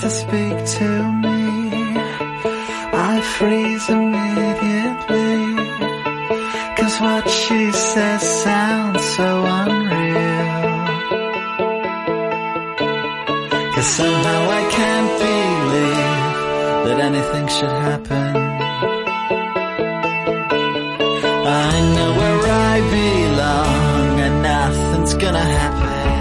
to speak to me, I freeze immediately, 'cause what she says sounds so unreal. 'Cause somehow I can't believe that anything should happen. I know where I belong and nothing's gonna happen.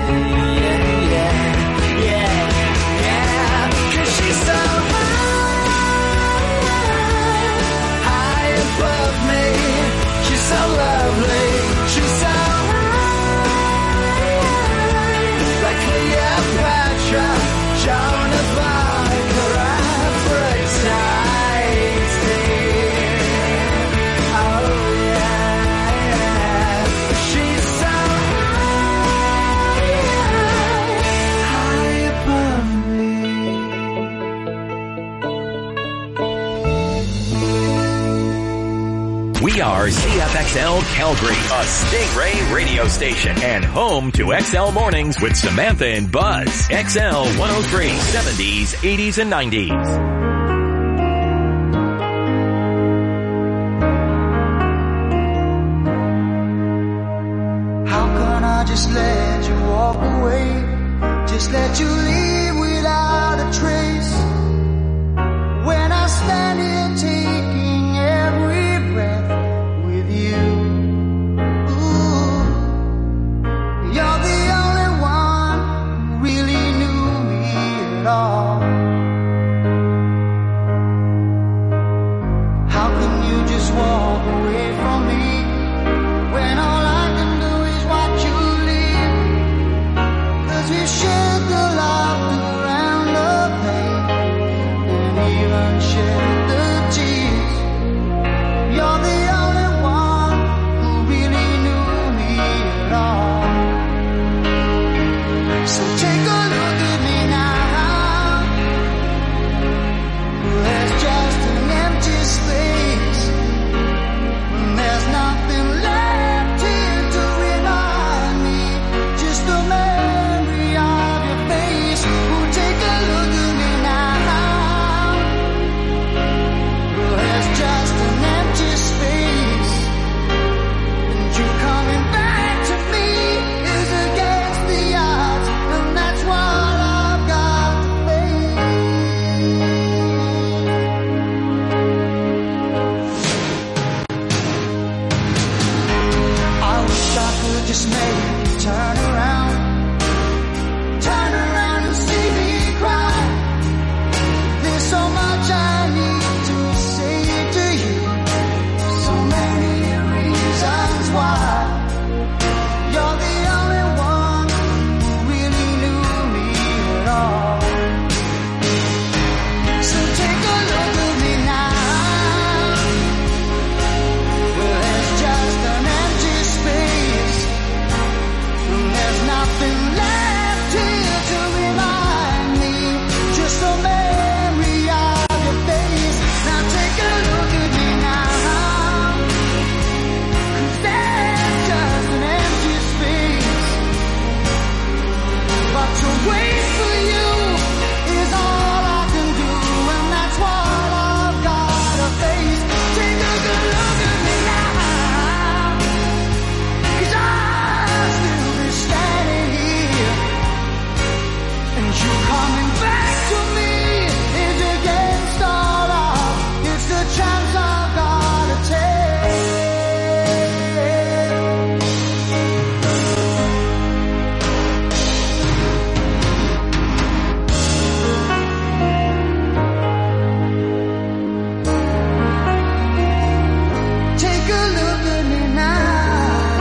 So lovely, she's so high, like Cleopatra, Joan of Arc, or Aphrodite. Oh yeah, she's so high above me. We are CFXL Calgary, a Stingray radio station, and home to XL Mornings with Samantha and Buzz. XL 103, 70s, 80s, and 90s. How can I just let you walk away? Just let you leave without a trace. When I stand here taking every breath with you, ooh, you're the only one who really knew me at all. How can you just walk away from me when all I can do is watch you leave? 'Cause we shared the laughter and the pain, and even shared the tears. You're the only one who really knew me at all. So take a look at me now. There's just an empty space. There's nothing left here to remind me. Just a memory of your face. Oh, take a look at me now. There's just an empty space. And you coming back to me is against the odds. And that's what I've got to face. I wish I could just make you turn around and see me cry. There's so much I need to say to you, so many reasons why. You're the only one who really knew me at all. So take a look at me now. Well, there's just an empty space. There's nothing left here to remind me. Just a memory of your face. Now take a look at me now. 'Cause there's just an empty space. But to wait for you is all I can do, and that's what I've got to face. Take a good look at me now. 'Cause I'll still be standing here, and you coming back to me is against all odds. It's the chance I've got to take. Take a look at me now.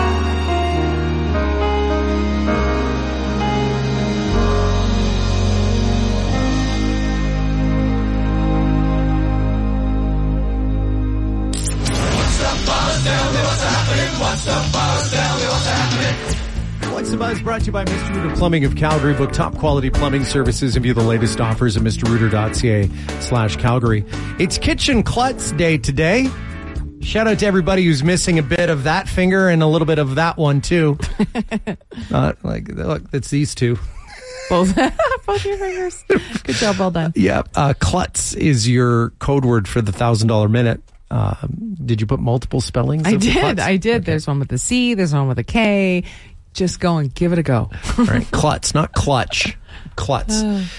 What's the Buzz brought to you by Mr. Rooter Plumbing of Calgary. Book top quality plumbing services and view the latest offers at mrrooter.ca/Calgary. It's Kitchen Klutz Day today. Shout out to everybody who's missing a bit of that finger and a little bit of that one too. Look, it's these two. Both both your fingers. Good job, well done. Yeah, klutz is your code word for the $1,000 minute. Did you put multiple spellings? I did. Klutz? I did. Okay. There's one with a C. There's one with a K. Just go and give it a go. All right, klutz, not clutch. Klutz.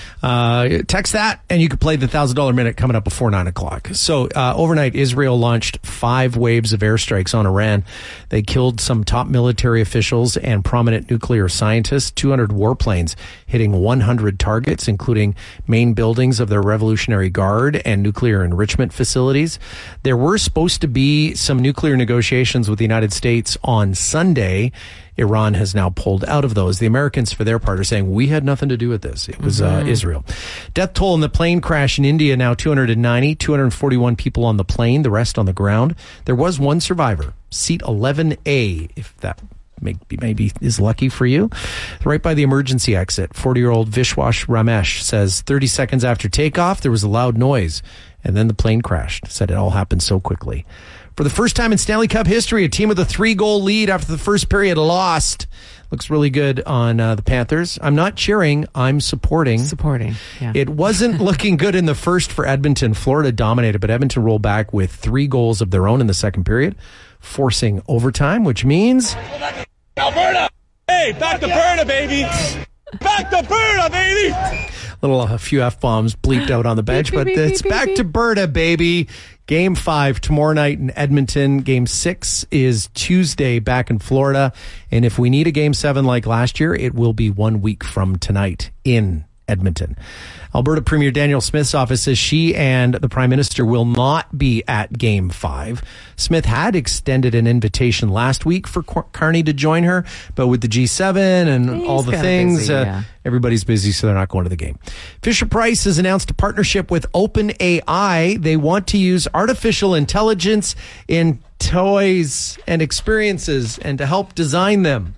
Text that, and you can play the $1,000 minute coming up before 9 o'clock. So overnight, Israel launched 5 waves of airstrikes on Iran. They killed some top military officials and prominent nuclear scientists. 200 warplanes hitting 100 targets, including main buildings of their Revolutionary Guard and nuclear enrichment facilities. There were supposed to be some nuclear negotiations with the United States on Sunday. Iran has now pulled out of those. The Americans, for their part, are saying we had nothing to do with this. It was Israel. Death toll in the plane crash in India now 290, 241 people on the plane, the rest on the ground. There was one survivor, seat 11A, if that maybe is lucky for you. Right by the emergency exit, 40-year-old Vishwash Ramesh says 30 seconds after takeoff, there was a loud noise, and then the plane crashed. Said it all happened so quickly. For the first time in Stanley Cup history, a team with a 3-goal lead after the first period lost. Looks really good on the Panthers. I'm not cheering. I'm supporting. Yeah. It wasn't looking good in the first for Edmonton. Florida dominated, but Edmonton rolled back with 3 goals of their own in the second period, forcing overtime, which means... Alberta! Hey, back to Berta, baby! Back to Berta, baby! A few F-bombs bleeped out on the bench, but it's back to Berta, baby. Game 5 tomorrow night in Edmonton. Game 6 is Tuesday back in Florida. And if we need a Game 7 like last year, it will be 1 week from tonight in Edmonton. Alberta Premier Danielle Smith's office says she and the Prime Minister will not be at Game 5. Smith had extended an invitation last week for Carney to join her, but with the G7 and all the things, everybody's busy, so they're not going to the game. Fisher-Price has announced a partnership with OpenAI. They want to use artificial intelligence in toys and experiences and to help design them.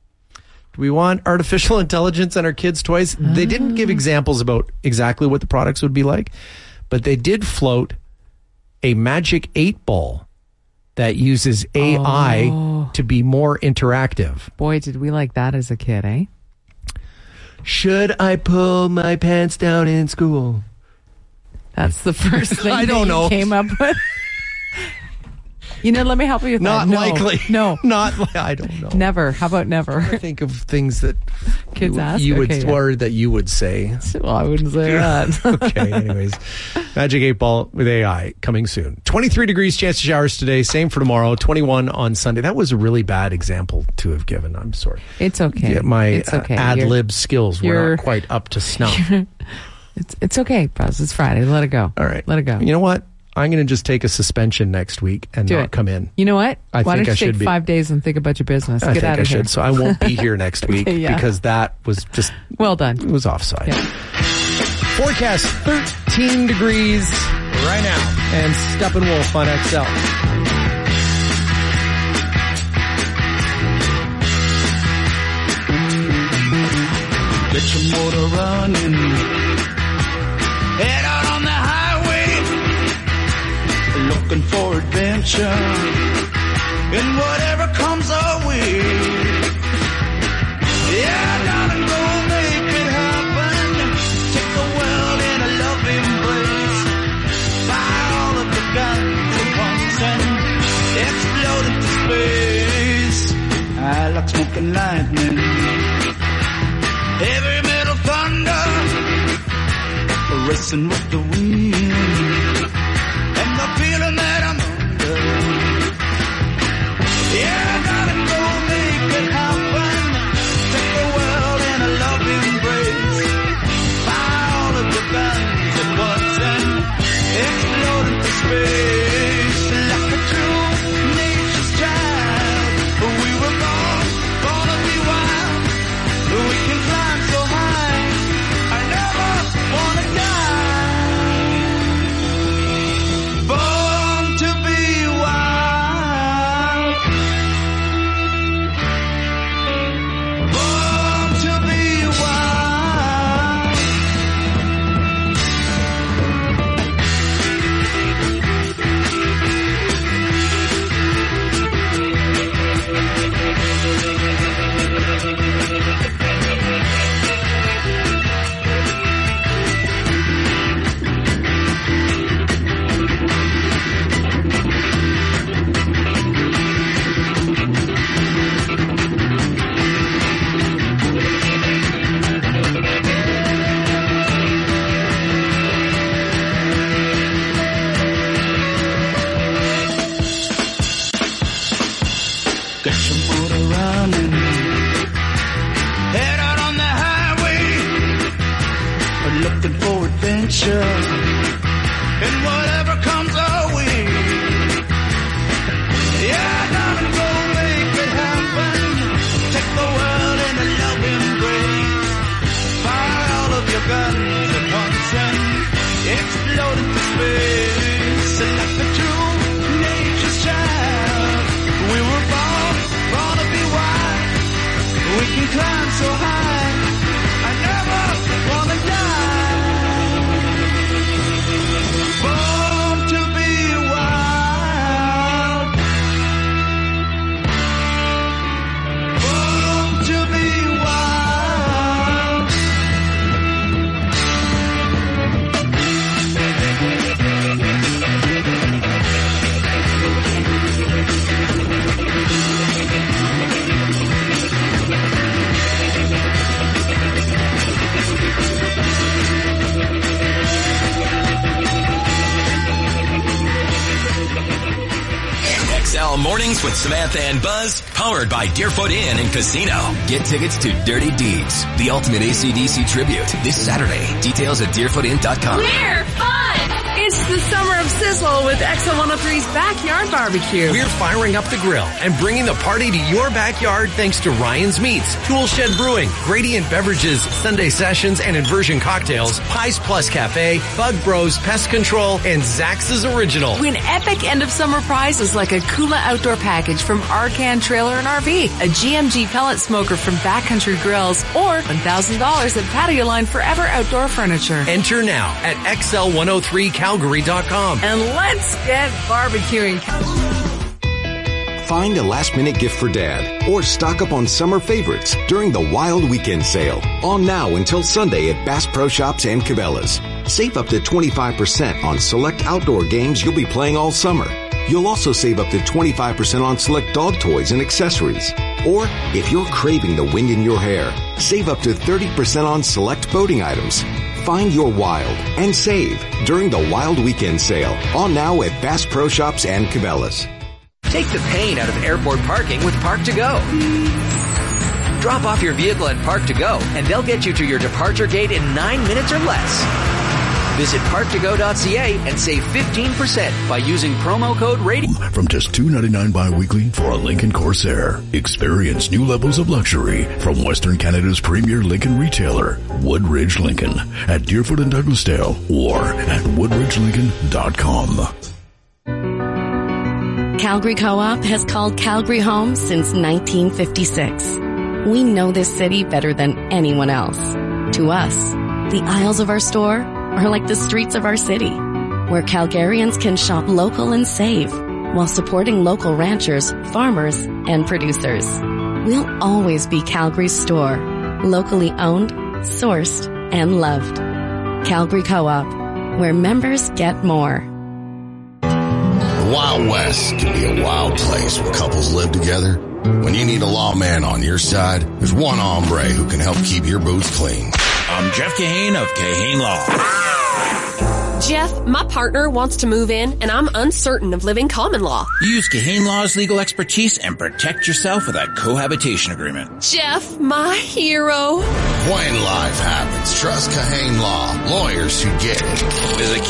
We want artificial intelligence in our kids' toys. They didn't give examples about exactly what the products would be like, but they did float a Magic 8-ball that uses AI to be more interactive. Boy, did we like that as a kid, eh? Should I pull my pants down in school? That's the first thing I don't know. You came up with. Let me help you with Not that. likely. No. I don't know. Never. How about never? I think of things that kids ask or that you would say. Well, I wouldn't say that. Okay, anyways. Magic 8-ball with AI coming soon. 23 degrees, chance of showers today. Same for tomorrow. 21 on Sunday. That was a really bad example to have given. I'm sorry. It's okay. Yeah, my it's okay. ad-lib skills were not quite up to snuff. It's okay, Buzz. It's Friday. Let it go. All right. Let it go. You know what? I'm going to just take a suspension next week and not come in. You know what? Why don't you take 5 days and think about your business? Get out of here. Should. So I won't be here next week because that was just... Well done. It was offside. Yeah. Forecast 13 degrees right now. And Steppenwolf on XL. Get your motor running. Head out on the highway, looking for adventure, and whatever comes our way. Yeah, darling, go make it happen. Take the world in a loving embrace. Fire all of the guns at once and explode into space. I like smoking lightning, heavy metal thunder, racing with the wind, and the feeling that I'm under. Yeah, gotta go make it happen. Take the world in a loving embrace. Fire all of the guns at once and explode into space. Like a true nature's child, we were born to be wild. We can climb so high, I never wanna die. adventure and whatever comes our way. Yeah, darling, go make it happen. Take the world in a love embrace. Fire all of your guns at once and explode into space. And let the true nature's child. We were born to be wild. We can climb so high. I never wanna die. Born to be wild. Born to be wild. XL Mornings with Samantha and Buzz, powered by Deerfoot Inn and Casino. Get tickets to Dirty Deeds, the ultimate AC/DC tribute, this Saturday. Details at deerfootin.com. We're fun! It's the summer of sizzle with XL 103's Backyard Barbecue. We're firing up the grill and bringing the party to your backyard thanks to Ryan's Meats, Tool Shed Brewing, Gradient Beverages, Sunday Sessions and Inversion Cocktails, Pies Plus Cafe, Bug Bros Pest Control, and Zax's Original. Win epic end of summer prizes like a Kula outdoor package from Arcan Trailer and RV, a GMG pellet smoker from Backcountry Grills, or $1,000 at Patio Line Forever Outdoor Furniture. Enter now at XL103Calgary.com. And let's get barbecuing. Find a last-minute gift for Dad or stock up on summer favorites during the Wild Weekend Sale. On now until Sunday at Bass Pro Shops and Cabela's. Save up to 25% on select outdoor games you'll be playing all summer. You'll also save up to 25% on select dog toys and accessories. Or, if you're craving the wind in your hair, save up to 30% on select boating items. Find your wild and save during the Wild Weekend Sale. On now at Bass Pro Shops and Cabela's. Take the pain out of airport parking with Park to Go. Drop off your vehicle at Park to Go, and they'll get you to your departure gate in 9 minutes or less. Visit parktogo.ca and save 15% by using promo code RADIO. From just $2.99 bi-weekly for a Lincoln Corsair. Experience new levels of luxury from Western Canada's premier Lincoln retailer, Woodridge Lincoln, at Deerfoot and Douglasdale or at woodridgelincoln.com. Calgary Co-op has called Calgary home since 1956. We know this city better than anyone else. To us, the aisles of our store are like the streets of our city, where Calgarians can shop local and save while supporting local ranchers, farmers, and producers. We'll always be Calgary's store, locally owned, sourced, and loved. Calgary Co-op, where members get more. The Wild West can be a wild place when couples live together. When you need a lawman on your side, there's one hombre who can help keep your boots clean. I'm Jeff Kahane of Kahane Law. Jeff, my partner wants to move in, and I'm uncertain of living common law. Use Kahane Law's legal expertise and protect yourself with a cohabitation agreement. Jeff, my hero. When life happens, trust Kahane Law. Lawyers who get it. Visit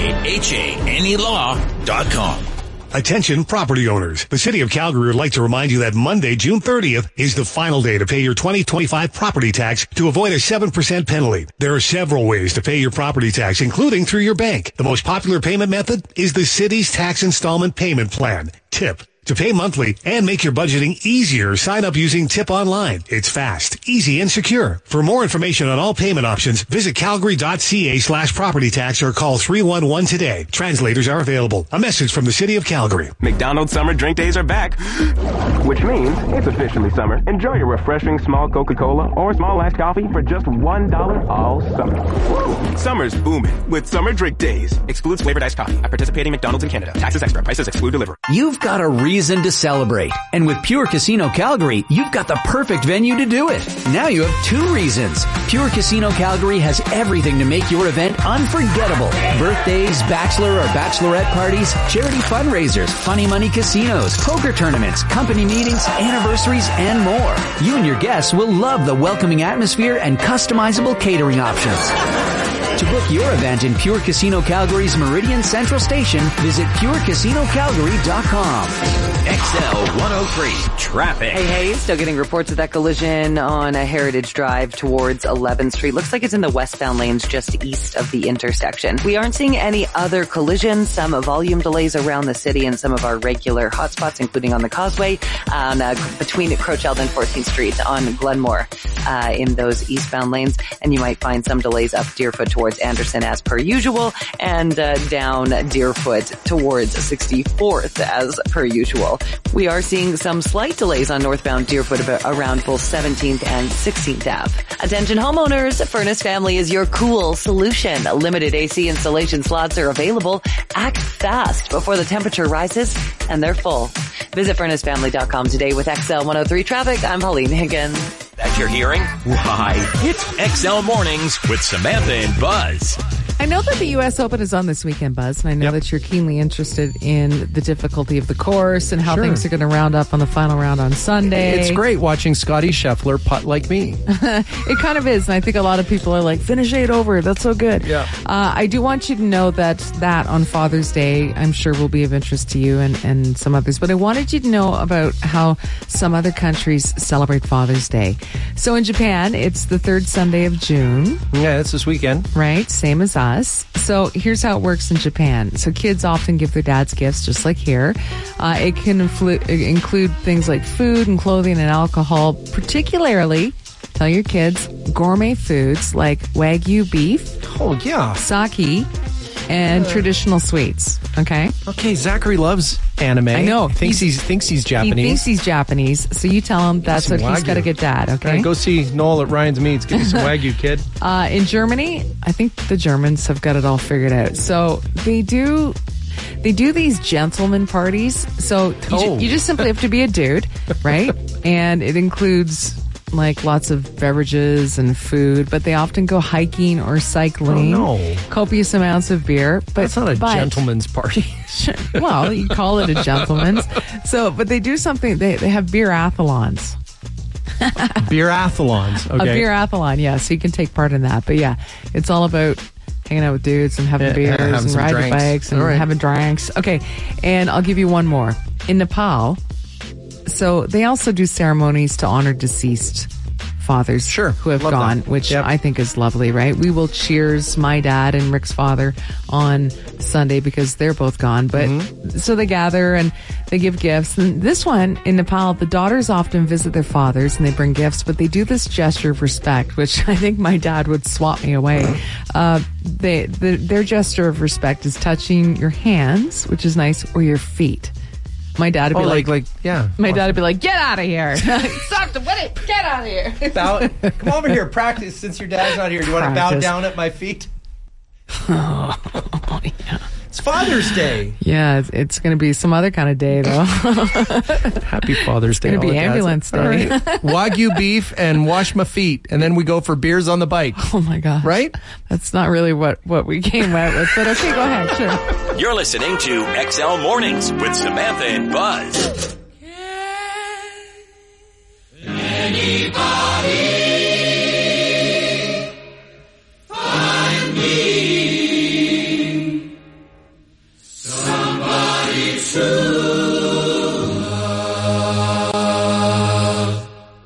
KAHANElaw.com. Attention property owners. The City of Calgary would like to remind you that Monday, June 30th is the final day to pay your 2025 property tax to avoid a 7% penalty. There are several ways to pay your property tax, including through your bank. The most popular payment method is the city's tax installment payment plan, TIP. To pay monthly and make your budgeting easier, sign up using TIP Online. It's fast, easy, and secure. For more information on all payment options, visit calgary.ca/property tax or call 311 today. Translators are available. A message from the City of Calgary. McDonald's Summer Drink Days are back, which means it's officially summer. Enjoy your refreshing small Coca-Cola or small iced coffee for just $1 all summer. Woo! Summer's booming with Summer Drink Days. Excludes flavored iced coffee at participating McDonald's in Canada. Taxes extra. Prices exclude delivery. You've got a reason to celebrate. And with Pure Casino Calgary, you've got the perfect venue to do it. Now you have two reasons. Pure Casino Calgary has everything to make your event unforgettable. Birthdays, bachelor or bachelorette parties, charity fundraisers, funny money casinos, poker tournaments, company meetings, anniversaries, and more. You and your guests will love the welcoming atmosphere and customizable catering options. To book your event in Pure Casino Calgary's Meridian Central Station, visit purecasinocalgary.com. XL 103 traffic. Hey, still getting reports of that collision on a Heritage Drive towards 11th Street. Looks like it's in the westbound lanes just east of the intersection. We aren't seeing any other collisions. Some volume delays around the city and some of our regular hotspots, including on the Causeway, between Crowchild and 14th Street on Glenmore, in those eastbound lanes. And you might find some delays up Deerfoot towards Anderson as per usual, and down Deerfoot towards 64th as per usual. We are seeing some slight delays on northbound Deerfoot around both 17th and 16th Ave. Attention homeowners, Furnace Family is your cool solution. Limited AC installation slots are available. Act fast before the temperature rises and they're full. Visit furnacefamily.com today with XL 103 traffic. I'm Pauline Higgins. That you're hearing? Why, it's XL Mornings with Samantha and Buzz. I know that the U.S. Open is on this weekend, Buzz, and I know that you're keenly interested in the difficulty of the course and how things are going to round up on the final round on Sunday. It's great watching Scotty Scheffler putt like me. It kind of is, and I think a lot of people are like, finish 8 over, that's so good. Yeah. I do want you to know that on Father's Day, I'm sure will be of interest to you and some others, but I wanted you to know about how some other countries celebrate Father's Day. So in Japan, it's the third Sunday of June. Yeah, it's this weekend. Right, same as us. So here's how it works in Japan. So kids often give their dads gifts, just like here. It can include things like food and clothing and alcohol, particularly, tell your kids, gourmet foods like Wagyu beef. Oh, yeah. Sake and traditional sweets. Okay? Okay, Zachary loves anime. I know. Thinks he's Japanese. He thinks he's Japanese, so you tell him that's what he's got to get dad, okay? Right, go see Noel at Ryan's Meats. Give me some Wagyu, kid. In Germany, I think the Germans have got it all figured out. So they do these gentleman parties. So you just simply have to be a dude, right? And it includes like lots of beverages and food, but they often go hiking or cycling. Oh, no. Copious amounts of beer. But that's not a gentleman's party. Well, you call it a gentleman's. So, but they do something. They have beer-athlons. Beer-athlons. Okay. A beer-athlon, yeah. So you can take part in that. But yeah, it's all about hanging out with dudes and having beers and riding bikes and having drinks. Okay, and I'll give you one more. In Nepal, so they also do ceremonies to honor deceased fathers who have gone, which I think is lovely, right? We will cheers my dad and Rick's father on Sunday because they're both gone. But so they gather and they give gifts. And this one in Nepal, the daughters often visit their fathers and they bring gifts, but they do this gesture of respect, which I think my dad would swat me away. Their gesture of respect is touching your hands, which is nice, or your feet. My dad would be My dad would be like, get out of here. Stop the wedding. Get out of here. Come over here. Practice since your dad's not here. Do you want to bow down at my feet? Oh, yeah. It's Father's Day. Yeah, it's going to be some other kind of day, though. Happy Father's Day. It's going to be ambulance day. Right. Wagyu beef and wash my feet. And then we go for beers on the bike. Oh, my gosh. Right? That's not really what we came out with. But okay, go ahead. Sure. You're listening to XL Mornings with Samantha and Buzz. Anybody find me somebody to love?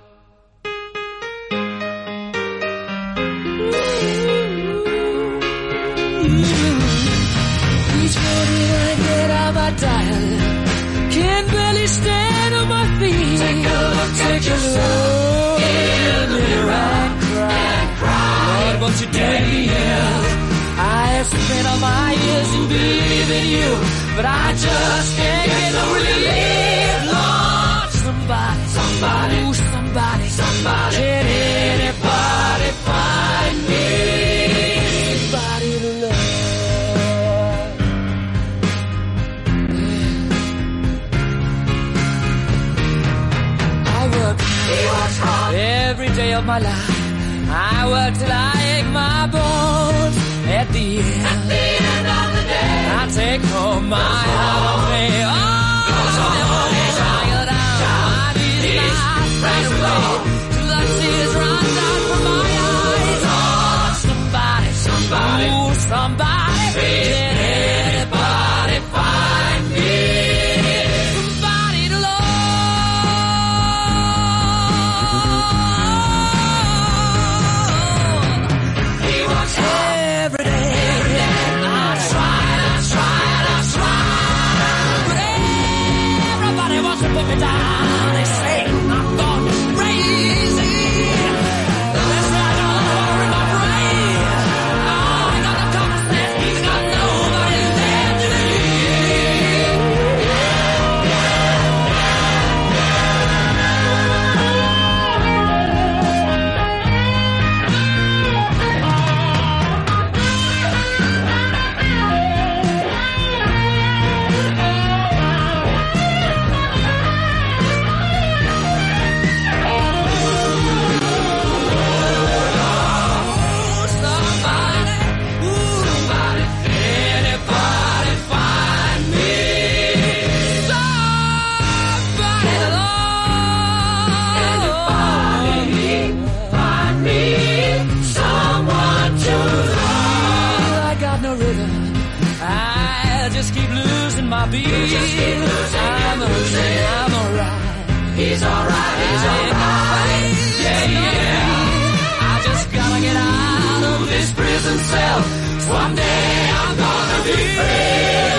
Each morning I get out my dial, can barely stand on my feet. Take a look at yourself in the mirror and cry. Lord, won't you take me in? I have spent all my years in believing you, but I just can't get no relief. Lord, somebody, ooh, somebody, can anybody find me somebody to love? I work hard every day of my life. I work till I ache my bones. At the end of the day, I take home my holiday. Oh, child, my knees right away till the tears run down from my eyes. Oh, somebody be. I'm alright. He's alright. He's alright. Yeah. I just gotta get out of this prison cell. Someday I'm gonna be free.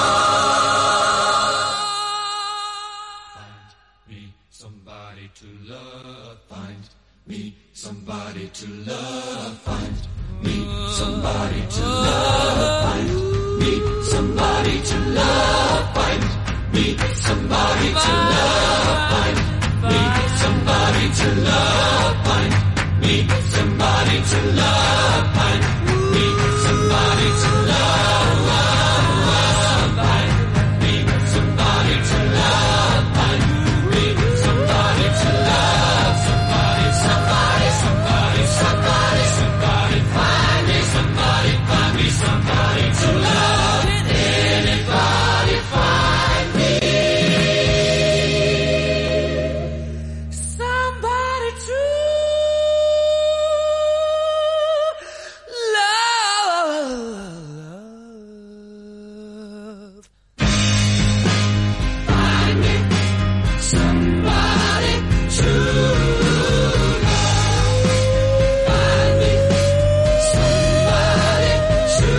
Find me somebody to love. Find me somebody to love. Find me somebody to love. Find me somebody to love. Find me somebody to love. Find me somebody to love. Find me somebody to love. Find me somebody to love. Find me somebody to love. Find me somebody to love. Somebody, somebody, somebody, somebody, somebody. Find me somebody. Find me somebody to love. Anybody find me somebody to love. Find me somebody to love. Find me somebody to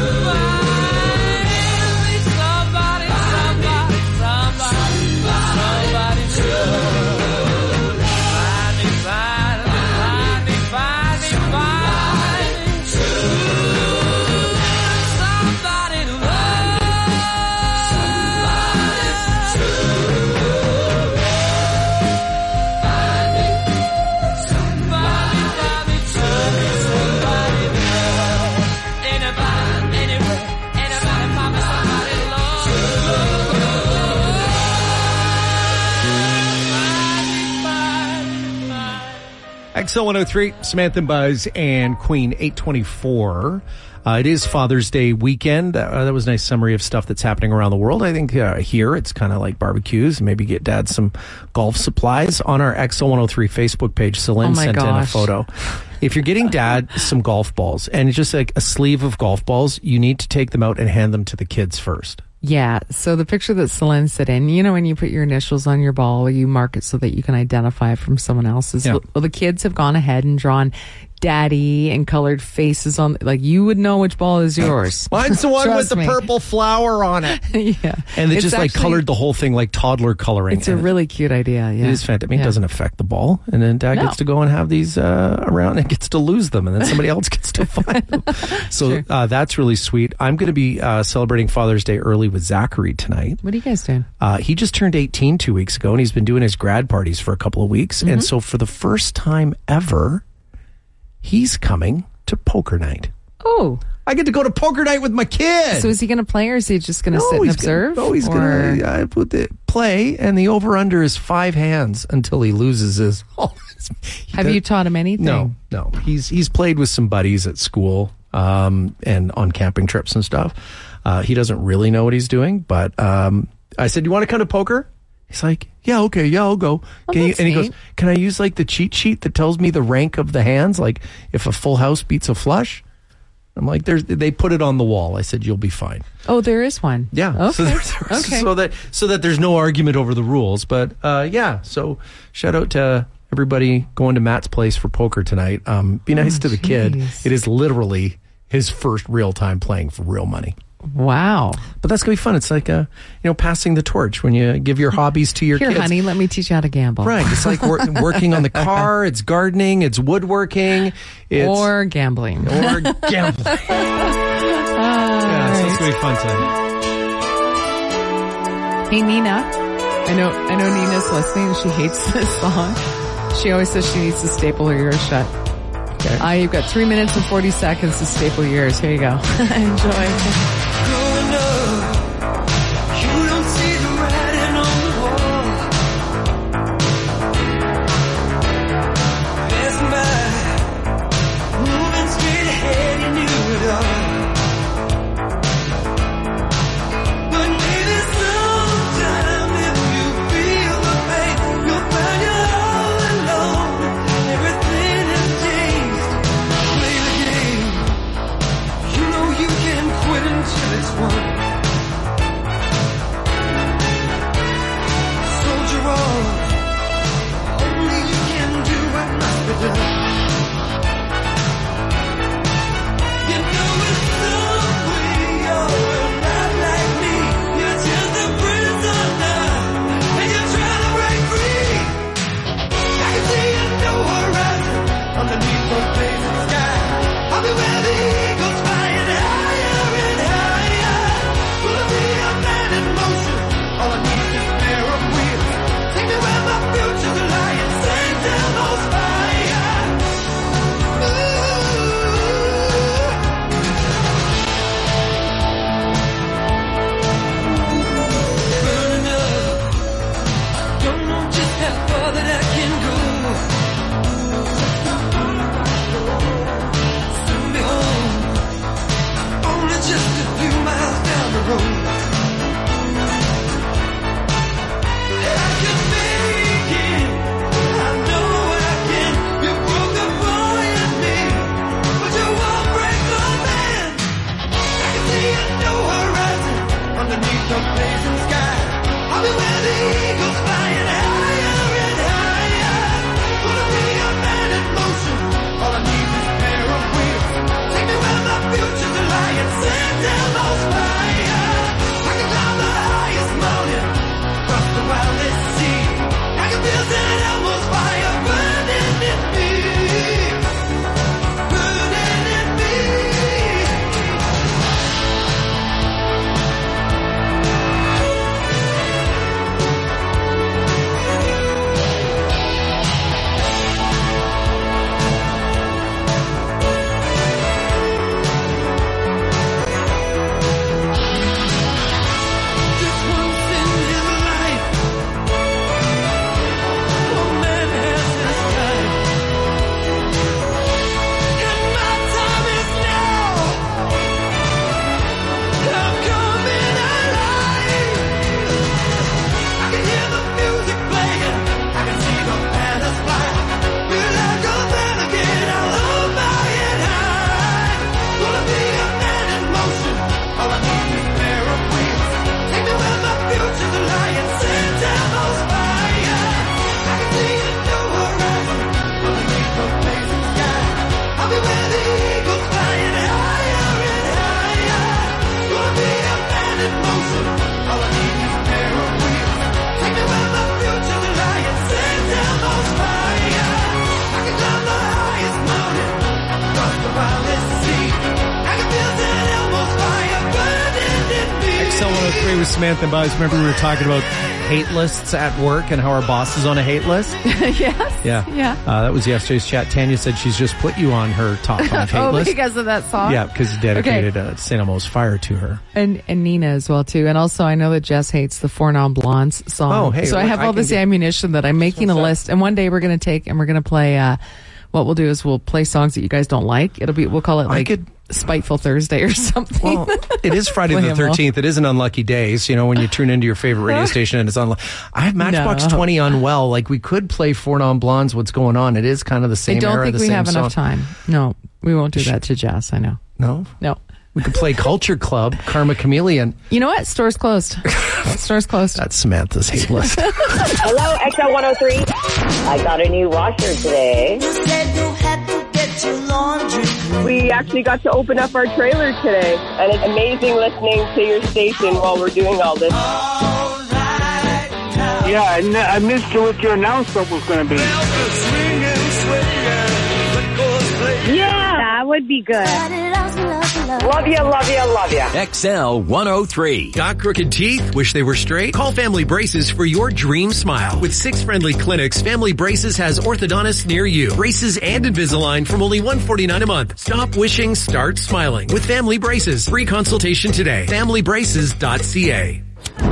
XL 103, Samantha and Buzz and Queen 824. It is Father's Day weekend. That was a nice summary of stuff that's happening around the world. I think here it's kind of like barbecues. Maybe get Dad some golf supplies. On our XL 103 Facebook page, Celine sent in a photo. If you're getting Dad some golf balls, and it's just like a sleeve of golf balls, you need to take them out and hand them to the kids first. Yeah. So the picture that Celine sent in, you know, when you put your initials on your ball, you mark it so that you can identify it from someone else's. Yeah. Well, the kids have gone ahead and drawn Daddy and colored faces on, like, you would know which ball is yours. Mine's the one with the purple flower on it. Yeah. And they just like colored the whole thing like toddler coloring. It's a really cute idea. Yeah. It is fantastic. I mean, it doesn't affect the ball. And then Dad gets to go and have these around and gets to lose them. And then somebody else gets to find them. So that's really sweet. I'm going to be celebrating Father's Day early with Zachary tonight. What are you guys doing? He just turned 18 2 weeks ago, and he's been doing his grad parties for a couple of weeks. Mm-hmm. And so for the first time ever, he's coming to poker night. Oh. I get to go to poker night with my kid. So is he going to play, or is he just going to sit and observe? He's going to play, and the over-under is 5 hands until he loses his... Have you taught him anything? No. He's played with some buddies at school and on camping trips and stuff. He doesn't really know what he's doing, but I said, "You want to come to poker?" He's like, "Yeah, okay, yeah, I'll go." Oh, and he goes, "Can I use like the cheat sheet that tells me the rank of the hands? Like if a full house beats a flush?" I'm like, they put it on the wall. I said, "You'll be fine." Oh, there is one. Yeah. Okay. So that there's no argument over the rules. But yeah, so shout out to everybody going to Matt's place for poker tonight. Be nice to the kid. It is literally his first real time playing for real money. Wow. But that's going to be fun. It's like, passing the torch when you give your hobbies to your kids. Here, honey, let me teach you how to gamble. Right. It's like working on the car. It's gardening. It's woodworking. Or gambling. Yeah, so it's going to be fun tonight. Hey, Nina. I know Nina's listening. She hates this song. She always says she needs to staple her ears shut. Okay. You've got 3 minutes and 40 seconds to staple your ears. Here you go. Enjoy. Growing up, you don't see the writing on the wall. Passing by, moving straight ahead, you knew it all. But maybe sometime if you feel the pain, you'll find you're all alone. Everything has changed. Play the game. You know you can quit and Way with Samantha and Buzz. Remember we were talking about hate lists at work and how our boss is on a hate list? Yes. Yeah. That was yesterday's chat. Tanya said she's just put you on her top 5 hate list. Because of that song? Yeah, because you dedicated St. Elmo's Fire to her. And Nina as well, too. And also, I know that Jess hates the Four Non Blondes song. Oh, hey. So I have all this ammunition that I'm making a list. And one day we're going to take and we're going to play, what we'll do is we'll play songs that you guys don't like. We'll call it Spiteful Thursday or something. Well, it is Friday the 13th. It is an unlucky day. So, when you tune into your favorite radio station and it's unlucky. I have Matchbox 20 on well. Like, we could play Four Non Blondes, What's Going On. It is kind of the same era, I don't think we have enough time. No, we won't do that to Jess, I know. No? No. We could play Culture Club, Karma Chameleon. You know what? Store's closed. Store's closed. That's Samantha's hate list. Hello, XL 103. I got a new washer today. You said you had to get your laundry. We actually got to open up our trailer today, and it's amazing listening to your station while we're doing all this. Yeah, I missed what your announcement was going to be. Yeah, that would be good. Love you, love you, love you. XL 103. Got crooked teeth? Wish they were straight? Call Family Braces for your dream smile. With 6 friendly clinics, Family Braces has orthodontists near you. Braces and Invisalign from only $149 a month. Stop wishing, start smiling. With Family Braces. Free consultation today. FamilyBraces.ca.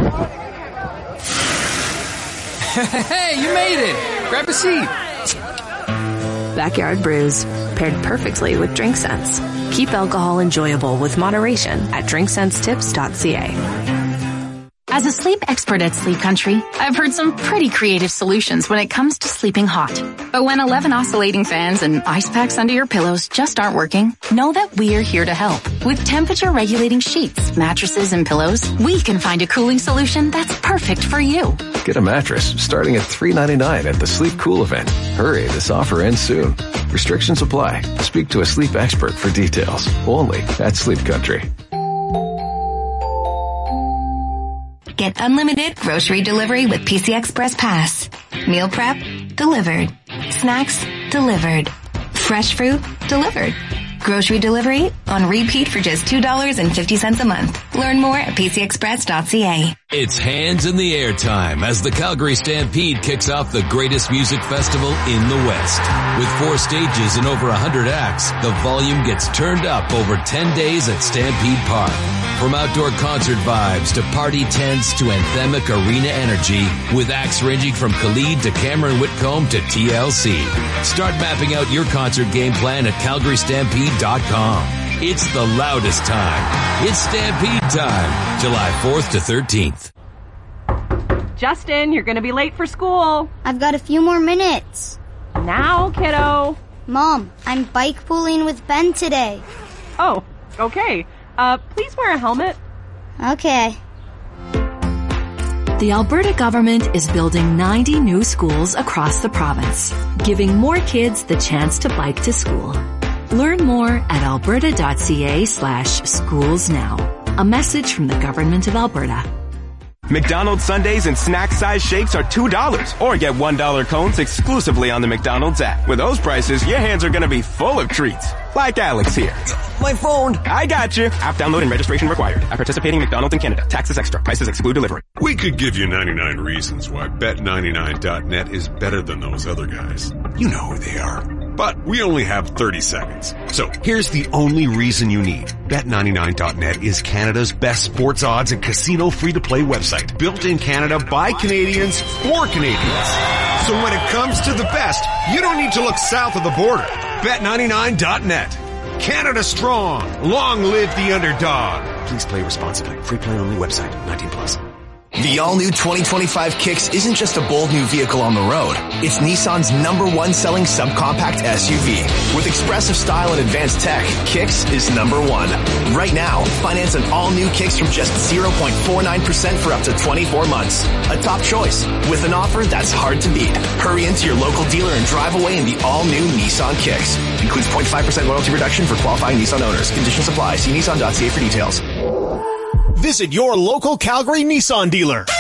Hey, you made it. Grab a seat. Backyard Brews, paired perfectly with Drink Sense. Keep alcohol enjoyable with moderation at drinksensetips.ca. As a sleep expert at Sleep Country, I've heard some pretty creative solutions when it comes to sleeping hot. But when 11 oscillating fans and ice packs under your pillows just aren't working, know that we're here to help. With temperature-regulating sheets, mattresses, and pillows, we can find a cooling solution that's perfect for you. Get a mattress starting at $399 at the Sleep Cool event. Hurry, this offer ends soon. Restrictions apply. Speak to a sleep expert for details. Only at Sleep Country. Get unlimited grocery delivery with PC Express Pass. Meal prep, delivered. Snacks, delivered. Fresh fruit, delivered. Grocery delivery on repeat for just $2.50 a month. Learn more at pcexpress.ca. It's hands in the air time as the Calgary Stampede kicks off the greatest music festival in the West. With 4 stages and over 100 acts, the volume gets turned up over 10 days at Stampede Park. From outdoor concert vibes to party tents to anthemic arena energy, with acts ranging from Khalid to Cameron Whitcomb to TLC. Start mapping out your concert game plan at CalgaryStampede.com. It's the loudest time. It's Stampede time, July 4th to 13th. Justin, you're going to be late for school. I've got a few more minutes. Now, kiddo. Mom, I'm bike pooling with Ben today. Oh, okay. Please wear a helmet. Okay. The Alberta government is building 90 new schools across the province, giving more kids the chance to bike to school. Learn more at alberta.ca/schools now. A message from the Government of Alberta. McDonald's sundaes and snack-size shakes are $2, or get $1 cones exclusively on the McDonald's app. With those prices, your hands are going to be full of treats. Like Alex here. My phone. I got you. App download and registration required. At participating McDonald's in Canada. Taxes extra. Prices exclude delivery. We could give you 99 reasons why Bet99.net is better than those other guys. You know who they are. But we only have 30 seconds. So here's the only reason you need. Bet99.net is Canada's best sports odds and casino free-to-play website. Built in Canada by Canadians for Canadians. So when it comes to the best, you don't need to look south of the border. Bet99.net. Canada strong. Long live the underdog. Please play responsibly. Free play only website. 18+. The all-new 2025 Kicks isn't just a bold new vehicle on the road. It's Nissan's #1 selling subcompact SUV. With expressive style and advanced tech, Kicks is #1. Right now, finance an all-new Kicks from just 0.49% for up to 24 months. A top choice, with an offer that's hard to beat. Hurry into your local dealer and drive away in the all-new Nissan Kicks. Includes 0.5% loyalty reduction for qualifying Nissan owners. Conditions apply. See Nissan.ca for details. Visit your local Calgary Nissan dealer.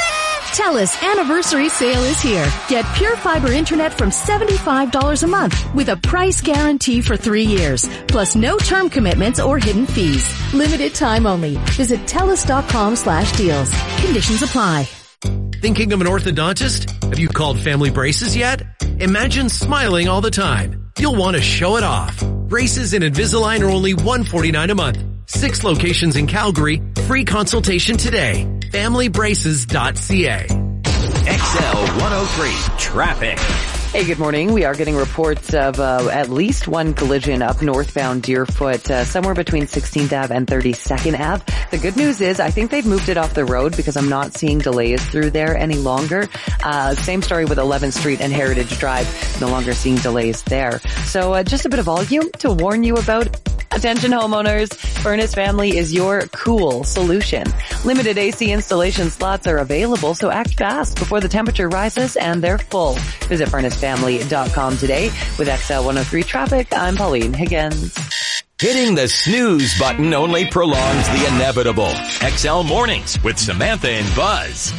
TELUS anniversary sale is here. Get Pure Fiber Internet from $75 a month with a price guarantee for 3 years, plus no term commitments or hidden fees. Limited time only. Visit TELUS.com/deals. Conditions apply. Thinking of an orthodontist? Have you called Family Braces yet? Imagine smiling all the time. You'll want to show it off. Braces and Invisalign are only $149 a month. 6 locations in Calgary. Free consultation today. FamilyBraces.ca. XL 103 Traffic. Hey, good morning. We are getting reports of at least one collision up northbound Deerfoot, somewhere between 16th Ave and 32nd Ave. The good news is I think they've moved it off the road because I'm not seeing delays through there any longer. Same story with 11th Street and Heritage Drive. No longer seeing delays there. So just a bit of volume to warn you about. Attention homeowners, Furnace Family is your cool solution. Limited AC installation slots are available, so act fast before the temperature rises and they're full. Visit FurnaceFamily.com today. With XL 103 Traffic, I'm Pauline Higgins. Hitting the snooze button only prolongs the inevitable. XL Mornings with Samantha and Buzz.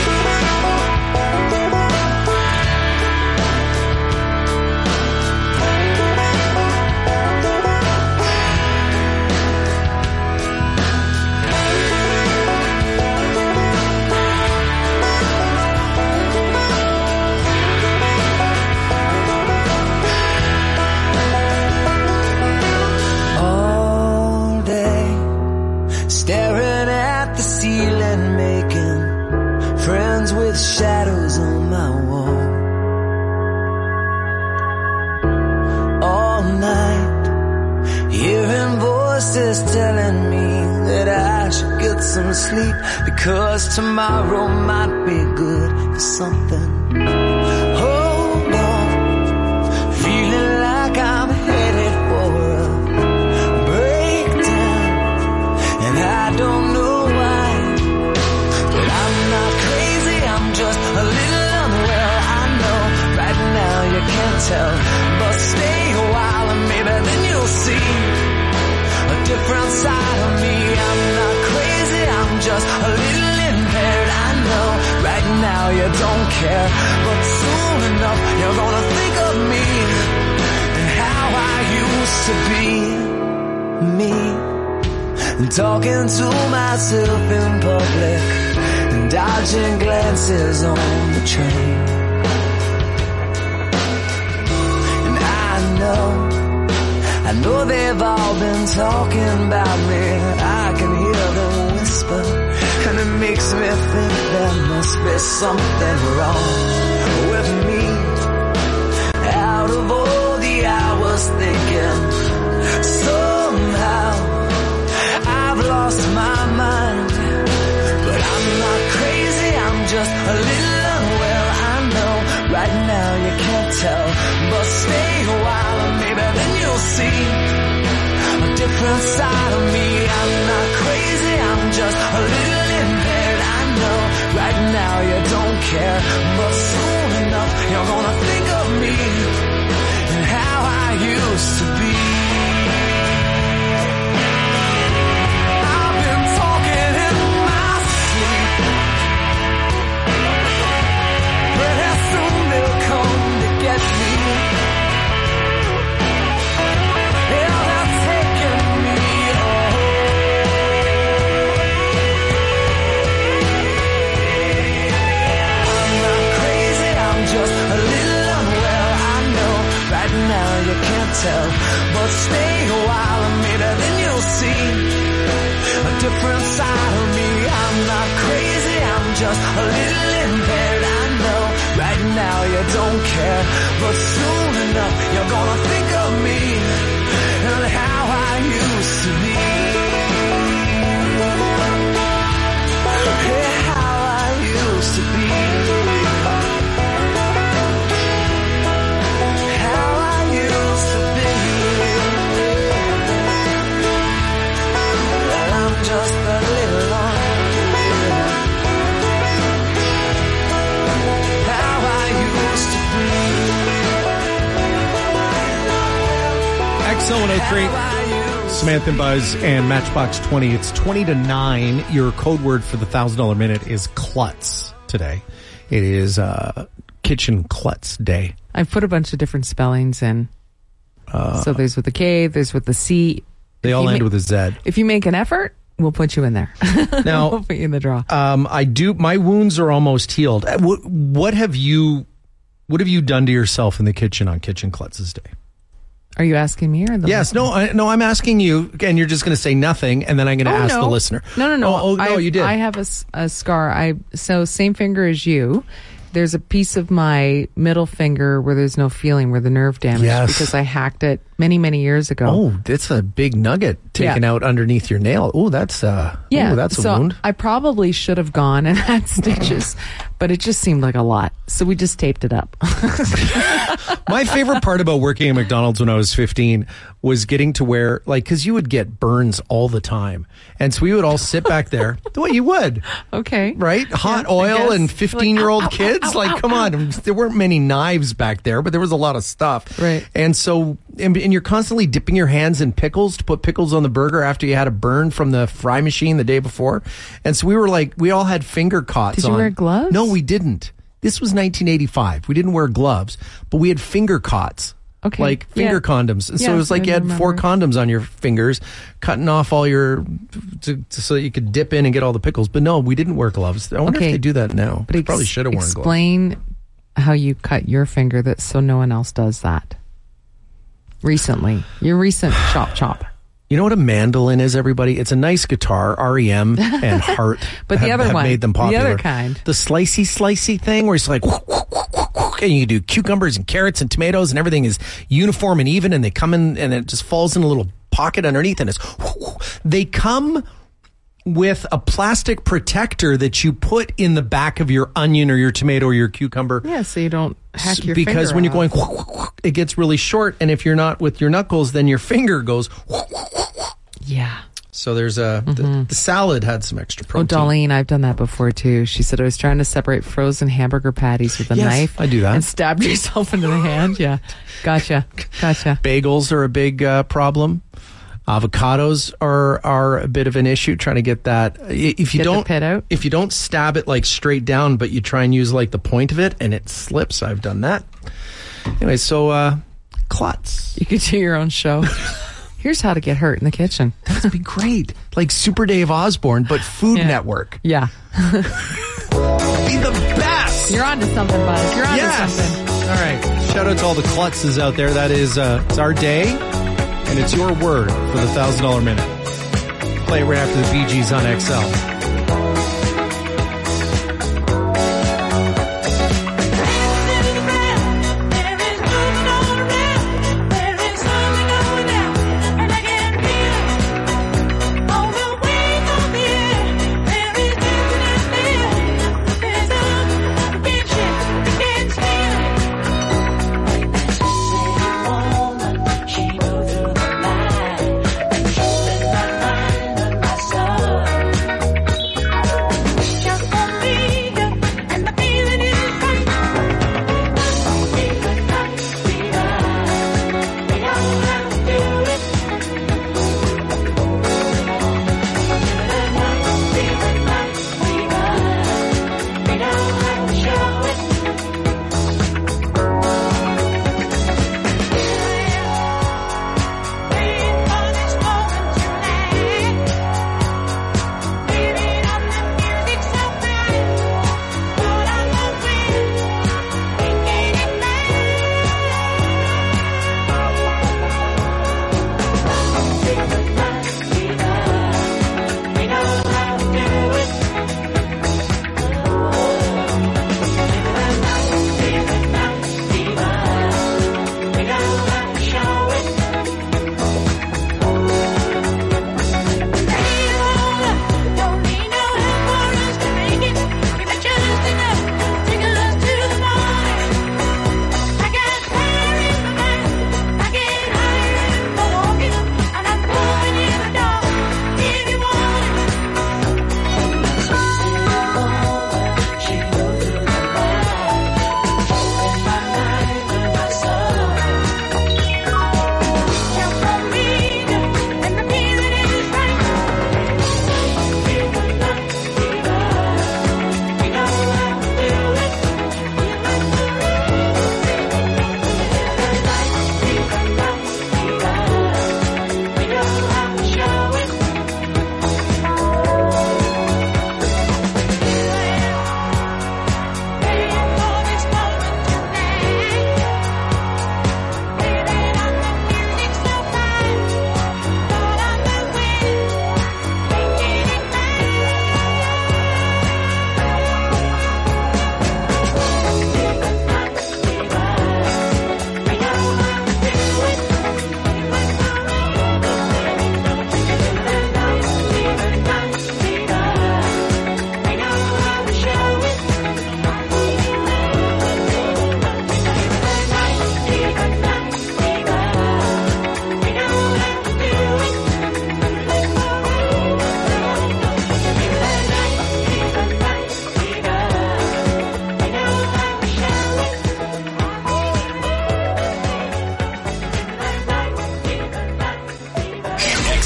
Staring at the ceiling, making friends with shadows on my wall. All night, hearing voices telling me that I should get some sleep, because tomorrow might be good for something. Hold on, feeling like I'm headed for a breakdown. I don't know why, but I'm not crazy, I'm just a little unwell. I know right now you can't tell, but stay a while and maybe then you'll see a different side of me. I'm not crazy, I'm just a little impaired. I know right now you don't care, but soon enough you're gonna think of me and how I used to be me. Talking to myself in public and dodging glances on the train. And I know they've all been talking about me. I can hear them whisper, and it makes me think there must be something wrong with me. Out of all the hours thinking, somehow I've lost my mind, but I'm not crazy, I'm just a little unwell. I know right now you can't tell, but stay a while and maybe then you'll see a different side of me. I'm not crazy, I'm just a little impaired. I know right now you don't care, but soon enough you're gonna think of me and how I used to be. Tell, but stay a while and maybe then you'll see a different side of me. I'm not crazy, I'm just a little impaired. I know right now you don't care, but soon enough you're gonna think of me and how I used to be. Yeah, how I used to be. Just a little longer. How I used to be. XL 103, Samantha and Buzz and Matchbox 20. It's 20 to 9. Your code word for the $1,000 minute is klutz. today. It is Kitchen Klutz Day. I've put a bunch of different spellings in. So there's with the K, there's with the C. They all end with a Z. If you make an effort, we'll put you in there. Now, we'll put you in the draw. My wounds are almost healed. What have you done to yourself in the kitchen on Kitchen Klutz's Day? Are you asking me or the Yes, listener? no, I'm asking you, and you're just going to say nothing, and then I'm going to ask the listener. No. No, you did. I have a scar. So same finger as you. There's a piece of my middle finger where there's no feeling, where the nerve damage, because I hacked it many, many years ago. Oh, that's a big nugget taken out underneath your nail. Oh, that's a wound. I probably should have gone and had stitches, but it just seemed like a lot. So we just taped it up. My favorite part about working at McDonald's when I was 15 was getting to where, because you would get burns all the time. And so we would all sit back there. Well, you would. Okay. Right? Hot oil and 15-year-old kids. Come on. There weren't many knives back there, but there was a lot of stuff. Right. And so, and you're constantly dipping your hands in pickles to put pickles on the burger after you had a burn from the fry machine the day before. And so we all had finger cots on. Did you wear gloves? No, we didn't. This was 1985. We didn't wear gloves, but we had finger cots. Okay. Finger condoms. And so it was like you had 4 condoms on your fingers, cutting off all so that you could dip in and get all the pickles. But no, we didn't wear gloves. I wonder if they do that now. But probably should have worn gloves. Explain how you cut your finger so no one else does that. Recently. Your recent chop. You know what a mandolin is, everybody? It's a nice guitar. REM and Heart but the other one, made them popular. The other kind. The slicey thing where it's like, and you do cucumbers and carrots and tomatoes and everything is uniform and even, and they come in and it just falls in a little pocket underneath, and they come with a plastic protector that you put in the back of your onion or your tomato or your cucumber. Yeah, so you don't hack your finger because when you're going, it gets really short, and if you're not with your knuckles, then your finger goes. Yeah. So there's the salad had some extra protein. Oh, Darlene, I've done that before too. She said I was trying to separate frozen hamburger patties with a knife. I do that. And stabbed yourself into the hand. Yeah. Gotcha. Bagels are a big problem. Avocados are a bit of an issue, trying to get that. If you don't stab it straight down, but you try and use the point of it and it slips. I've done that. Anyway, so Klutz. You could do your own show. Here's how to get hurt in the kitchen. That'd be great. Like Super Dave Osborne, but Food Network. Yeah. Be the best. You're on to something, Buzz. You're on to something. All right. Shout out to all the Klutzes out there. That is it's our day, and it's your word for the $1,000 minute. Play it right after the Bee Gees on XL.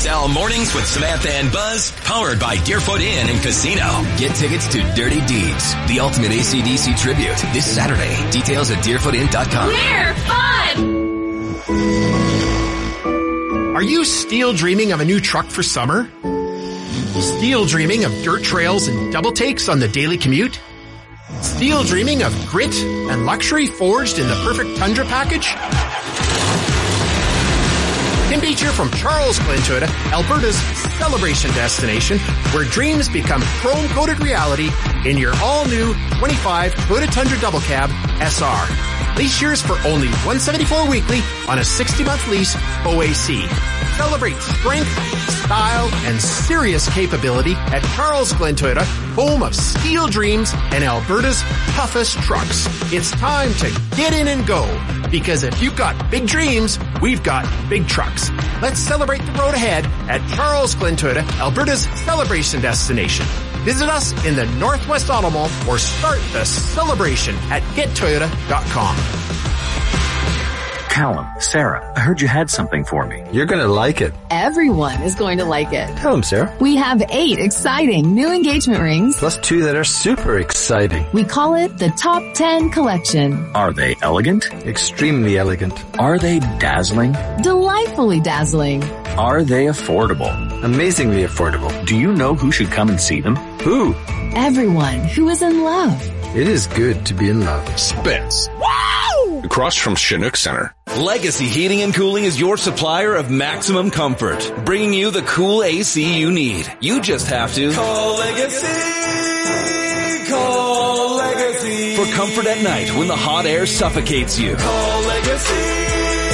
XL Mornings with Samantha and Buzz, powered by Deerfoot Inn and Casino. Get tickets to Dirty Deeds, the ultimate AC/DC tribute, this Saturday. Details at deerfootin.com. We're fun! Are you still dreaming of a new truck for summer? Still dreaming of dirt trails and double takes on the daily commute? Still dreaming of grit and luxury forged in the perfect Tundra package? Tim Beach here from Charles Glen Toyota, Alberta's celebration destination, where dreams become chrome-coated reality in your all-new 25 Toyota Tundra Double Cab SR. Lease yours for only $174 weekly on a 60-month lease OAC. Celebrate strength, style, and serious capability at Charles Glen Toyota, home of steel dreams and Alberta's toughest trucks. It's time to get in and go, because if you've got big dreams, we've got big trucks. Let's celebrate the road ahead at Charles Glen Toyota, Alberta's celebration destination. Visit us in the Northwest Auto Mall or start the celebration at gettoyota.com. Callum, Sarah, I heard you had something for me. You're going to like it. Everyone is going to like it. Tell them, Sarah. We have 8 exciting new engagement rings. Plus 2 that are super exciting. We call it the Top 10 Collection. Are they elegant? Extremely elegant. Are they dazzling? Delightfully dazzling. Are they affordable? Amazingly affordable. Do you know who should come and see them? Who? Everyone who is in love. It is good to be in love. Spence. Wow! Across from Chinook Center. Legacy Heating and Cooling is your supplier of maximum comfort, bringing you the cool AC you need. You just have to call Legacy. Call Legacy. For comfort at night when the hot air suffocates you. Call Legacy.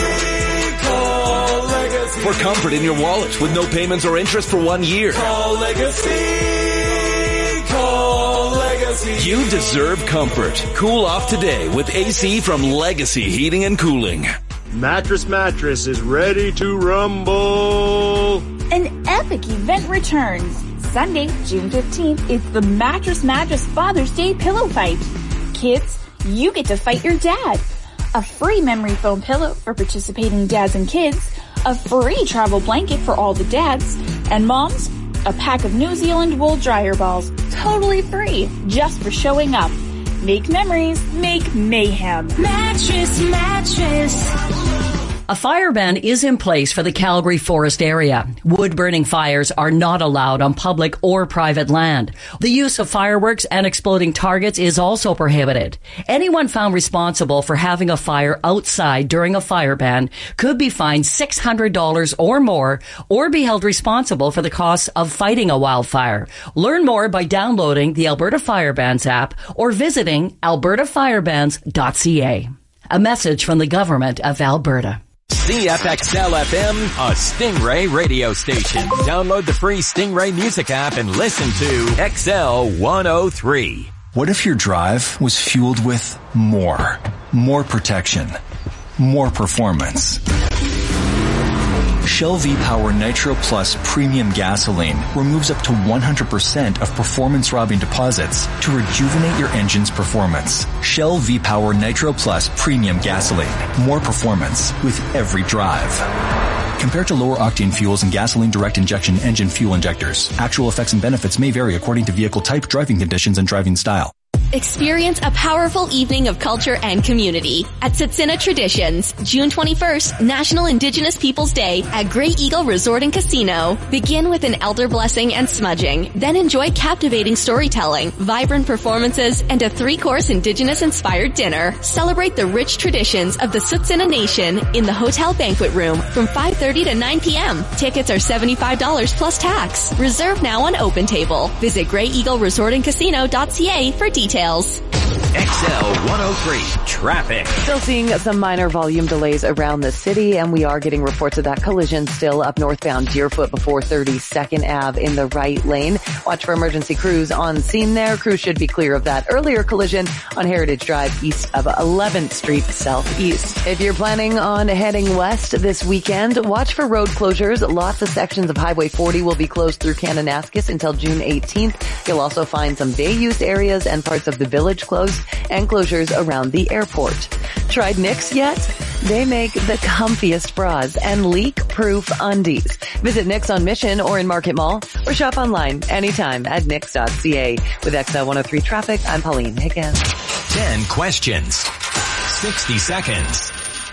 Call Legacy. For comfort in your wallet with no payments or interest for 1 year. Call Legacy. Call Legacy. You deserve comfort. Cool off today with AC from Legacy Heating and Cooling. Mattress is ready to rumble. An epic event returns. Sunday, June 15th, it's the Mattress Father's Day Pillow Fight. Kids, you get to fight your dad. A free memory foam pillow for participating dads and kids. A free travel blanket for all the dads. And moms, a pack of New Zealand wool dryer balls. Totally free, just for showing up. Make memories, make mayhem. Mattress. A fire ban is in place for the Calgary Forest area. Wood-burning fires are not allowed on public or private land. The use of fireworks and exploding targets is also prohibited. Anyone found responsible for having a fire outside during a fire ban could be fined $600 or more, or be held responsible for the costs of fighting a wildfire. Learn more by downloading the Alberta Fire Bans app or visiting albertafirebans.ca. A message from the Government of Alberta. CFXL FM, a Stingray radio station. Download the free Stingray music app and listen to XL 103. What if your drive was fueled with more protection, more performance? Shell V-Power Nitro Plus Premium Gasoline removes up to 100% of performance-robbing deposits to rejuvenate your engine's performance. Shell V-Power Nitro Plus Premium Gasoline. More performance with every drive. Compared to lower octane fuels and gasoline direct injection engine fuel injectors, actual effects and benefits may vary according to vehicle type, driving conditions, and driving style. Experience a powerful evening of culture and community at Tsutsina Traditions, June 21st, National Indigenous Peoples Day at Grey Eagle Resort and Casino. Begin with an elder blessing and smudging, then enjoy captivating storytelling, vibrant performances, and a 3-course Indigenous-inspired dinner. Celebrate the rich traditions of the Tsutsina Nation in the hotel banquet room from 5:30 to 9 p.m. Tickets are $75 plus tax. Reserve now on OpenTable. Visit GreyEagleResortandCasino.ca for details. XL 103 traffic. Still seeing some minor volume delays around the city, and we are getting reports of that collision still up northbound Deerfoot before 32nd Ave in the right lane. Watch for emergency crews on scene there. Crews should be clear of that earlier collision on Heritage Drive east of 11th Street southeast. If you're planning on heading west this weekend, watch for road closures. Lots of sections of Highway 40 will be closed through Kananaskis until June 18th. You'll also find some day use areas and parts of the village closed. and closures around the airport. Tried Knix yet? They make the comfiest bras and leak-proof undies. Visit Knix on Mission or in Market Mall, or shop online anytime at knix.ca. With XL 103 Traffic, I'm Pauline Higgins. 10 questions. 60 seconds.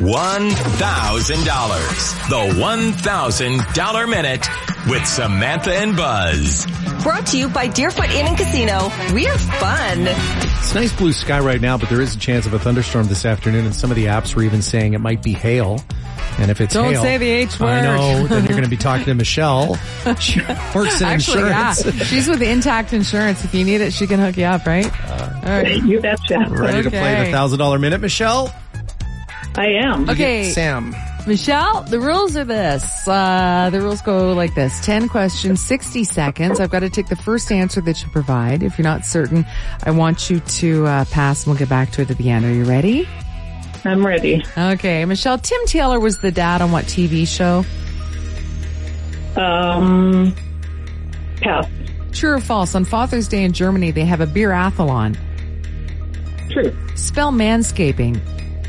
$1,000. The $1,000 Minute with Samantha and Buzz. Brought to you by Deerfoot Inn and Casino. We're fun. It's nice blue sky right now, but there is a chance of a thunderstorm this afternoon, and some of the apps were even saying it might be hail. And if it's Don't hail, say the H word. I know, then you're going to be talking to Michelle. She works in insurance. Yeah. She's with Intact Insurance. If you need it, she can hook you up, right? All right. You betcha. Ready to play the $1,000 Minute, Michelle? I am. Okay. Sam. Michelle, the rules are this. The rules go like this. 10 questions, 60 seconds. I've got to take the first answer that you provide. If you're not certain, I want you to pass, and we'll get back to it at the end. Are you ready? I'm ready. Okay. Michelle, Tim Taylor was the dad on what TV show? Pass. True or false? On Father's Day in Germany, they have a beer-athlon. True. Spell manscaping.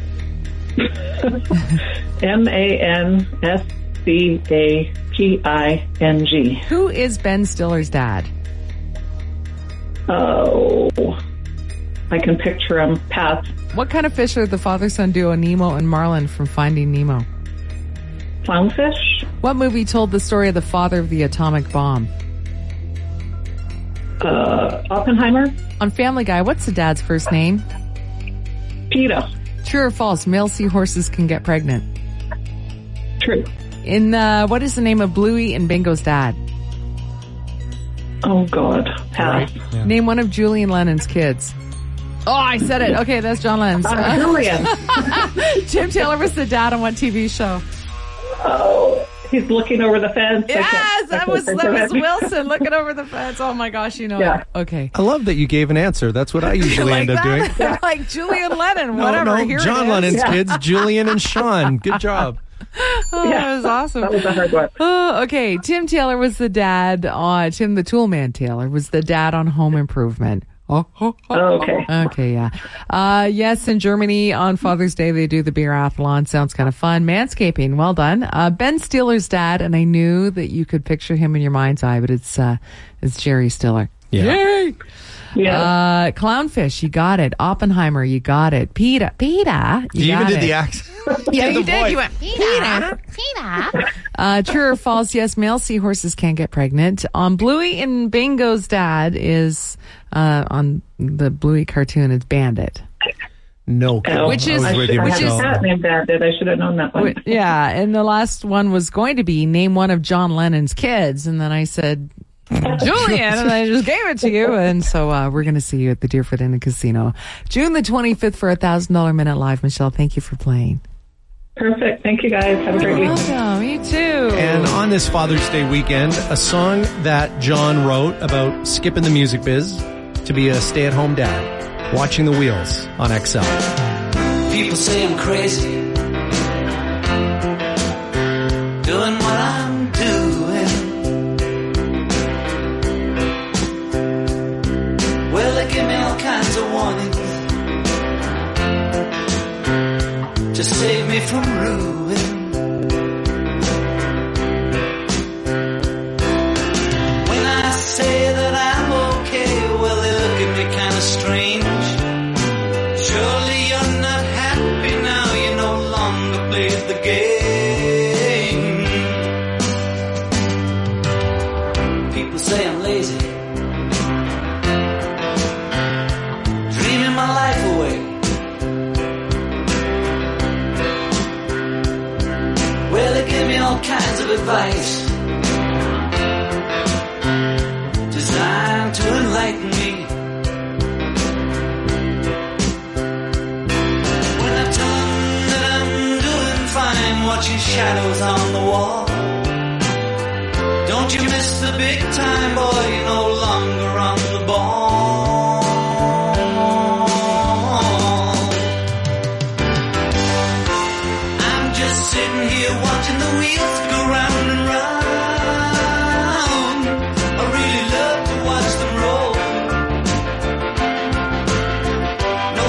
MANSCAPING. Who is Ben Stiller's dad? Oh, I can picture him. Pass. What kind of fish are the father-son duo Nemo and Marlin from Finding Nemo? Clownfish. What movie told the story of the father of the atomic bomb? Oppenheimer. On Family Guy, what's the dad's first name? PETA. True or false? Male seahorses can get pregnant. True. In what is the name of Bluey and Bingo's dad? Oh God. Pass. Right. Yeah. Name one of Julian Lennon's kids. Oh, I said it. Okay, that's John Lennon's. Julian. Tim Taylor was the dad on what TV show? Oh, he's looking over the fence. Yes, that was Wilson looking over the fence. Oh my gosh, you know. Yeah. Okay. I love that you gave an answer. That's what I usually like end up doing. Like Julian Lennon, whatever. No, Here John it is. Lennon's kids, Julian and Sean. Good job. Oh, that was awesome. That was a hard one. Oh, okay. Tim Taylor was the dad on, Tim the Toolman Taylor was the dad on Home Improvement. Okay. Okay, yeah. Yes, in Germany on Father's Day, they do the beer-athlon. Sounds kind of fun. Manscaping. Well done. Ben Stiller's dad, and I knew that you could picture him in your mind's eye, but it's Jerry Stiller. Yeah. Yay! Yeah. Clownfish, you got it. Oppenheimer, you got it. PETA, you even got did it. the accent. Yeah, you did. Voice. You went, PETA. True or false? Yes, male seahorses can get pregnant. On Bluey and Bingo's dad is, on the Bluey cartoon, it's Bandit. No. Which is- I with you, had a Michelle. cat named Bandit. I should have known that one. Yeah, and the last one was going to be name one of John Lennon's kids, and then I said Julian, and I just gave it to you. And so we're going to see you at the Deerfoot Inn and Casino June the 25th for $1,000 Minute Live. Michelle, thank you for playing. Perfect. Thank you guys. Have a great week. Welcome. You too. And on this Father's Day weekend, a song that John wrote about skipping the music biz to be a stay-at-home dad, watching the wheels on XL. People say I'm crazy, doing what I'm doing. Well, they give me all kinds of warnings to save me from ruin. When I say that I'm okay, well, they look at me kind of strange. Surely you're not happy now, you no longer played the game. People say I'm lazy, dreaming my life away. Well, they give me all kinds of advice designed to enlighten me. When I tell them that I'm doing fine, watching shadows on the wall. Don't you miss the big time, boy, you're no longer on the ball. I'm just sitting here watching the wheels go round and round. I really love to watch them roll.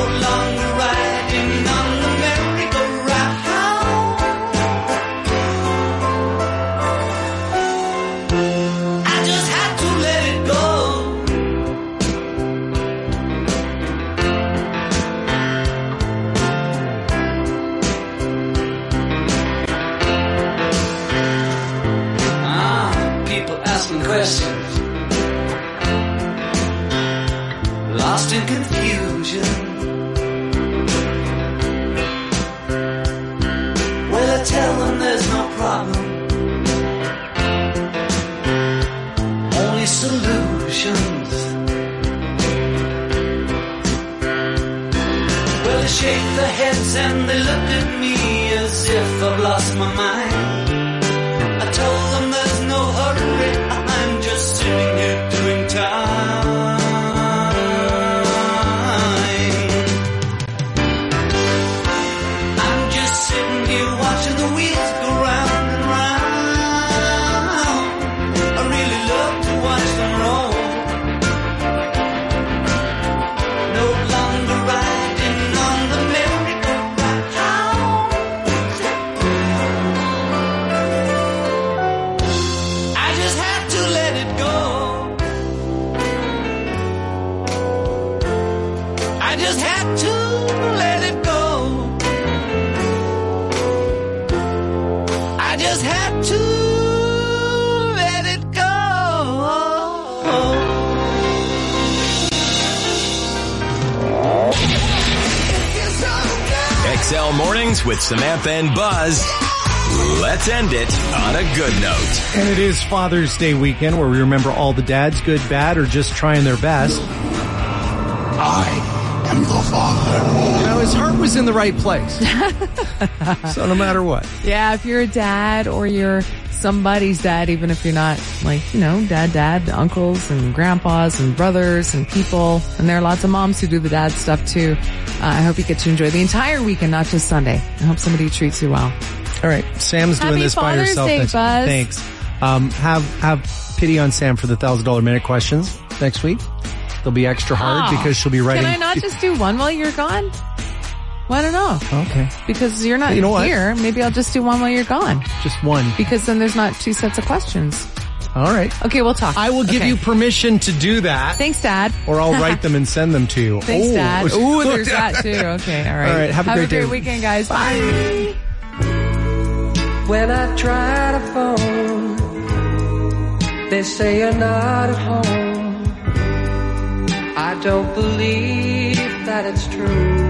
questions, lost in confusion. Well, I tell them there's no problem, only solutions. Well, they shake their heads and they look at me as if I've lost my mind. I told them there's no hurry, I'm just sitting here doing time. I'm just sitting here watching the wheels go round and round. I really love to watch them roll. No longer riding on the merry-go-round. I just had to let it go. I just had to let it go. I just had to let it go. XL Mornings with Samantha and Buzz. Let's end it on a good note. And it is Father's Day weekend where we remember all the dads, good, bad, or just trying their best. I am the father. You know, his heart was in the right place. So no matter what. Yeah, if you're a dad or you're somebody's dad, even if you're not like, dad, uncles and grandpas and brothers and people. And there are lots of moms who do the dad stuff too. I hope you get to enjoy the entire weekend, not just Sunday. I hope somebody treats you well. All right, Sam's doing Happy this by Father's herself Day, next Buzz. week. Thanks. Have pity on Sam for the $1,000 minute questions next week. They'll be extra hard because she'll be writing. Can I not just do one while you're gone? Well, I don't know. Okay. Because you're not You know what? here. Maybe I'll just do one while you're gone. Just one. Because then there's not two sets of questions. All right. Okay, we'll talk. I will give you permission to do that. Thanks, Dad. Or I'll write them and send them to you. Thanks, Dad. Ooh, there's that too. Okay, all right. All right, have a great day. Weekend, guys. Bye. When I try to phone, they say you're not at home. I don't believe that it's true.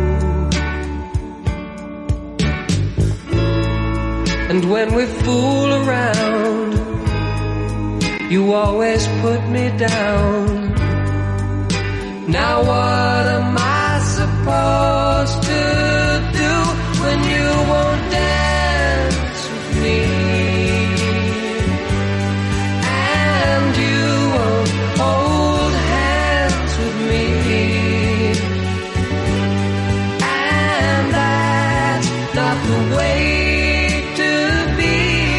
And when we fool around, you always put me down. Now what am I supposed to do when you won't dance with me? And you won't hold hands with me. And that's not the way to be.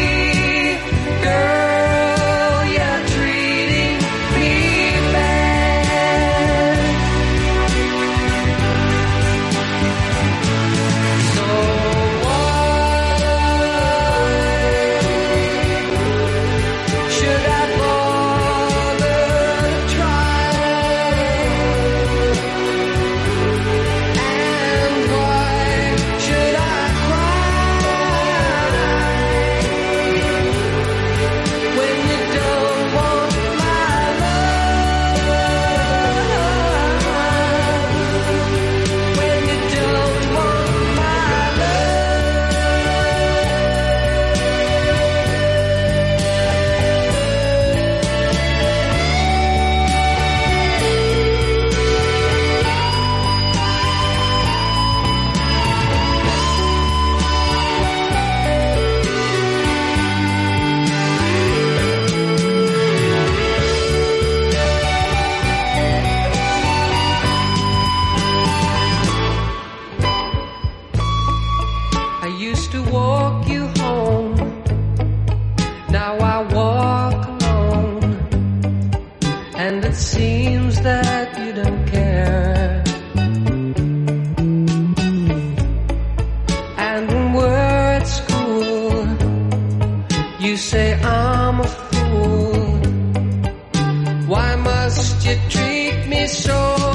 Girl, you're treating me bad. So why should I bother to try? And why should I cry when you don't want my love? When you don't want my I used to walk you home, now I walk alone, and it seems that you don't care. And when we're at school, you say I'm a fool. Why must you treat me so